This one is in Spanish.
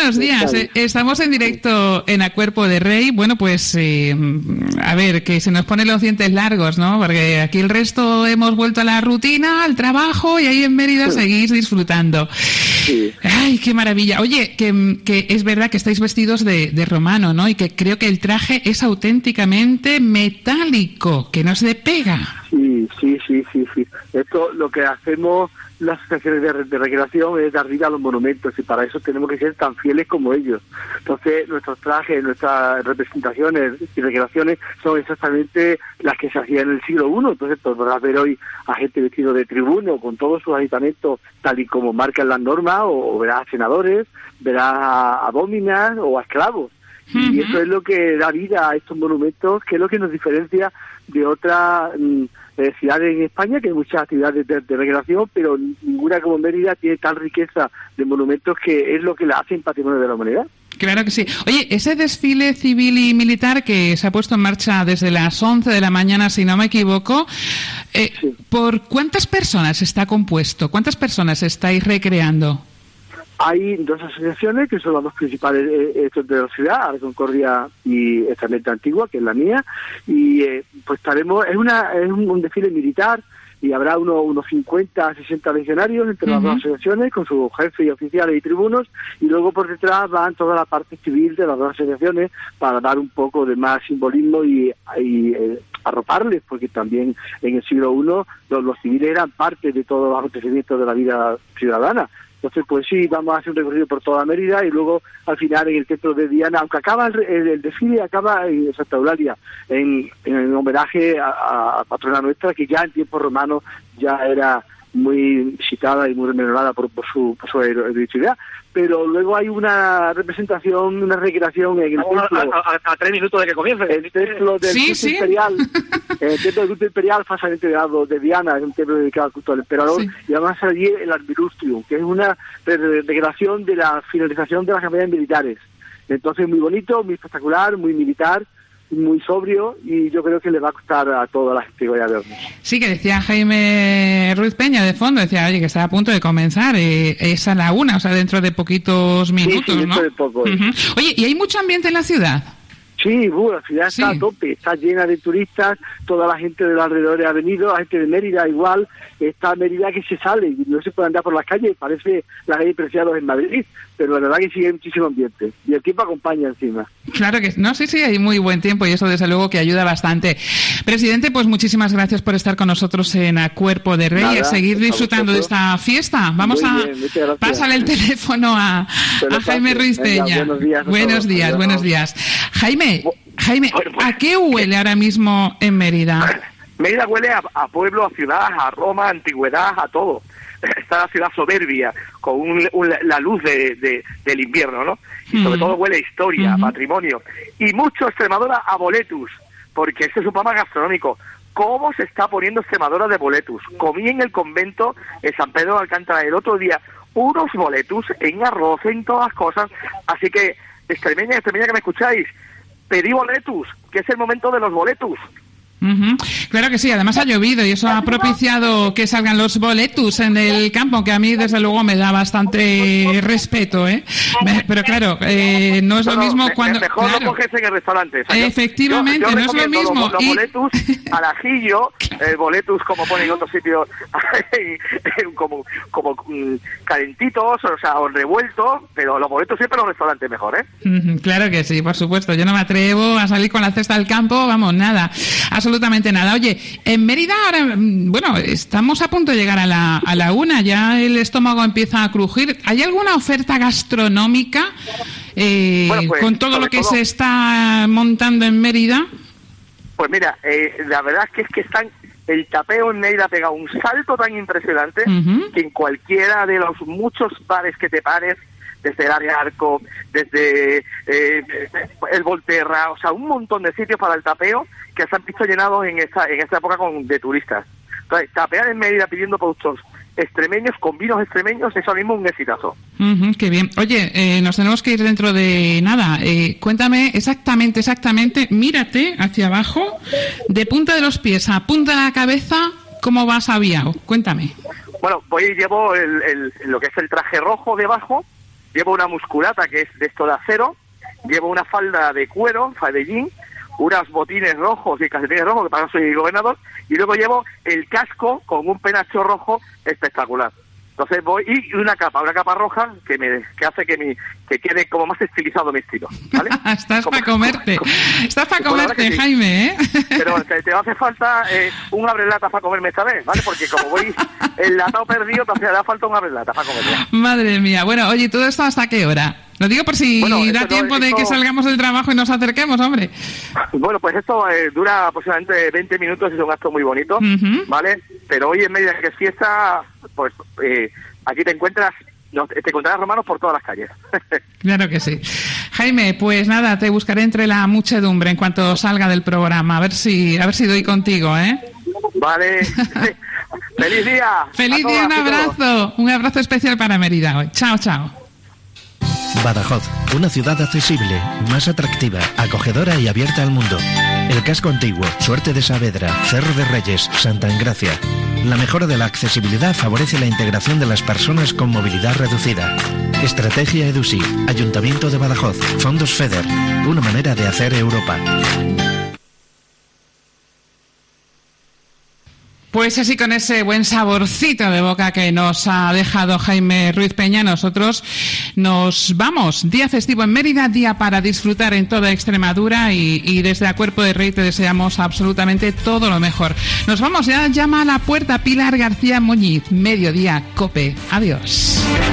buenos días. Estamos en directo en A Cuerpo de Rey. Bueno, pues a ver, que se nos ponen los dientes largos, ¿no? Porque aquí el resto hemos vuelto a la rutina, al trabajo, y ahí en Mérida seguís disfrutando. Sí. Ay, qué maravilla. Oye, que es verdad que estáis vestidos de romano, ¿no? Y que creo que el traje es auténticamente metálico, que no se le pega. Sí. Esto, lo que hacemos las asociaciones de recreación es dar vida a los monumentos, y para eso tenemos que ser tan fieles como ellos. Entonces, nuestros trajes, nuestras representaciones y recreaciones son exactamente las que se hacían en el siglo I. Entonces, podrás ver hoy a gente vestido de tribuno, con todos sus aditamentos, tal y como marcan las normas, o verás a senadores, verás a dóminas o a esclavos. Y eso es lo que da vida a estos monumentos, que es lo que nos diferencia de otras ciudades en España, que hay muchas actividades de recreación, pero ninguna como Mérida tiene tal riqueza de monumentos, que es lo que la hacen patrimonio de la humanidad. Claro que sí. Oye, ese desfile civil y militar que se ha puesto en marcha desde las 11 de la mañana, si no me equivoco, Sí. ¿por cuántas personas está compuesto? ¿Cuántas personas estáis recreando? Hay dos asociaciones que son las dos principales de la ciudad, Arca Concordia y Estamenta Antigua, que es la mía, y pues estaremos, es un desfile militar, y habrá unos 50, 60 legionarios entre las dos asociaciones, con sus jefes y oficiales y tribunos, y luego por detrás van toda la parte civil de las dos asociaciones para dar un poco de más simbolismo y arroparles, porque también en el siglo I los civiles eran parte de todos los acontecimientos de la vida ciudadana. Entonces, pues sí, vamos a hacer un recorrido por toda Mérida, y luego al final en el templo de Diana, aunque acaba el desfile, acaba en Santa Eulalia, en homenaje a patrona nuestra, que ya en tiempos romanos ya era muy visitada y muy rememorada por su heroicidad. Pero luego hay una representación, una recreación en el templo. A 3 minutos de que comience. El templo del culto imperial. El templo del culto imperial, falsamente dado de Diana, es un templo dedicado al culto al emperador. Sí. Y además allí el Arbilustrium, que es una recreación de la finalización de las campañas militares. Entonces, muy bonito, muy espectacular, muy militar, muy sobrio, y yo creo que le va a gustar a toda la gente que vaya a vernos. Sí, que decía Jaime Ruiz Peña de fondo, decía, oye, que está a punto de comenzar, es a la 1, o sea, dentro de poquitos minutos, sí, dentro ¿no? de poco. Oye, ¿y hay mucho ambiente en la ciudad? Sí, la ciudad está a tope, está llena de turistas, toda la gente de los alrededores ha venido, la gente de Mérida igual, está Mérida que se sale, y no se puede andar por las calles, parece la calle Preciados en Madrid, pero la verdad que sigue muchísimo ambiente, y el tiempo acompaña encima. Claro que no, sí, hay muy buen tiempo, y eso desde luego que ayuda bastante. Presidente, pues muchísimas gracias por estar con nosotros en A Cuerpo de Rey, a seguir disfrutando de esta fiesta. Vamos a pasarle el teléfono a Jaime Ruiz Peña. Buenos días. Jaime, ¿a qué huele ahora mismo en Mérida? Mérida huele a pueblo, a ciudad, a Roma, a antigüedad, a todo. Está la ciudad soberbia, con la luz del invierno, ¿no? Y sobre todo huele a historia, a patrimonio. Y mucho Extremadura a boletus, porque este es un programa gastronómico. ¿Cómo se está poniendo Extremadura de boletus? Comí en el convento en San Pedro de Alcántara el otro día unos boletus en arroz, en todas cosas. Así que, extremeña que me escucháis, pedí boletus, que es el momento de los boletus. Claro que sí, además ha llovido y eso ha propiciado que salgan los boletus en el campo, que a mí desde luego me da bastante respeto, ¿eh? Pero claro, no es lo mismo cuando... Mejor lo coges en el restaurante. O sea, efectivamente, yo no es lo mismo. Los boletus al ajillo, boletus como ponen en otros sitios, como calentitos, o sea, o revueltos, pero los boletus siempre en los restaurantes mejor, ¿eh? Claro que sí, por supuesto. Yo no me atrevo a salir con la cesta al campo, vamos, nada. Absolutamente nada. Oye, en Mérida ahora, bueno, estamos a punto de llegar a la 1, ya el estómago empieza a crujir. ¿Hay alguna oferta gastronómica con todo lo que se está montando en Mérida? Pues mira, la verdad es que el tapeo en Mérida ha pegado un salto tan impresionante que en cualquiera de los muchos bares que te pares, desde el Área Arco, desde el Volterra, o sea, un montón de sitios para el tapeo que se han visto llenados en esta época de turistas. Entonces, tapear en Mérida pidiendo productos extremeños, con vinos extremeños, eso mismo es un exitazo. Qué bien. Oye, nos tenemos que ir dentro de nada. Cuéntame exactamente, mírate hacia abajo, de punta de los pies a punta de la cabeza, ¿cómo vas aviado? Cuéntame. Bueno, llevo lo que es el traje rojo debajo, llevo una musculata que es de esto de acero, llevo una falda de cuero, de jean, unos botines rojos y calcetines rojos, que para eso soy gobernador, y luego llevo el casco con un penacho rojo espectacular. Entonces voy, y una capa roja que hace que quede como más estilizado mi estilo, ¿vale? Estás para comerte, sí. Jaime, ¿eh? Pero te hace falta un abrelata para comerme esta vez, ¿vale? Porque como voy enlatado perdido, te hará falta un abrelata para comerme. Madre mía, bueno, oye, ¿todo esto hasta qué hora? Lo digo por si da tiempo de que salgamos del trabajo y nos acerquemos, hombre. Bueno, pues esto dura aproximadamente 20 minutos y es un acto muy bonito, ¿vale? Pero hoy en medio de que es fiesta, pues aquí te encontrarás romanos por todas las calles. Claro que sí. Jaime, pues nada, te buscaré entre la muchedumbre en cuanto salga del programa, a ver si doy contigo, ¿eh? Vale. ¡Feliz día! ¡Feliz día! Un abrazo especial para Mérida hoy. Chao, chao. Badajoz, una ciudad accesible, más atractiva, acogedora y abierta al mundo. El casco antiguo, Suerte de Saavedra, Cerro de Reyes, Santa Engracia. La mejora de la accesibilidad favorece la integración de las personas con movilidad reducida. Estrategia EDUSI, Ayuntamiento de Badajoz, Fondos FEDER, una manera de hacer Europa. Pues así, con ese buen saborcito de boca que nos ha dejado Jaime Ruiz Peña, nosotros nos vamos. Día festivo en Mérida, día para disfrutar en toda Extremadura y desde A Cuerpo de Rey te deseamos absolutamente todo lo mejor. Nos vamos, ya llama a la puerta Pilar García Muñiz, Mediodía Cope. Adiós.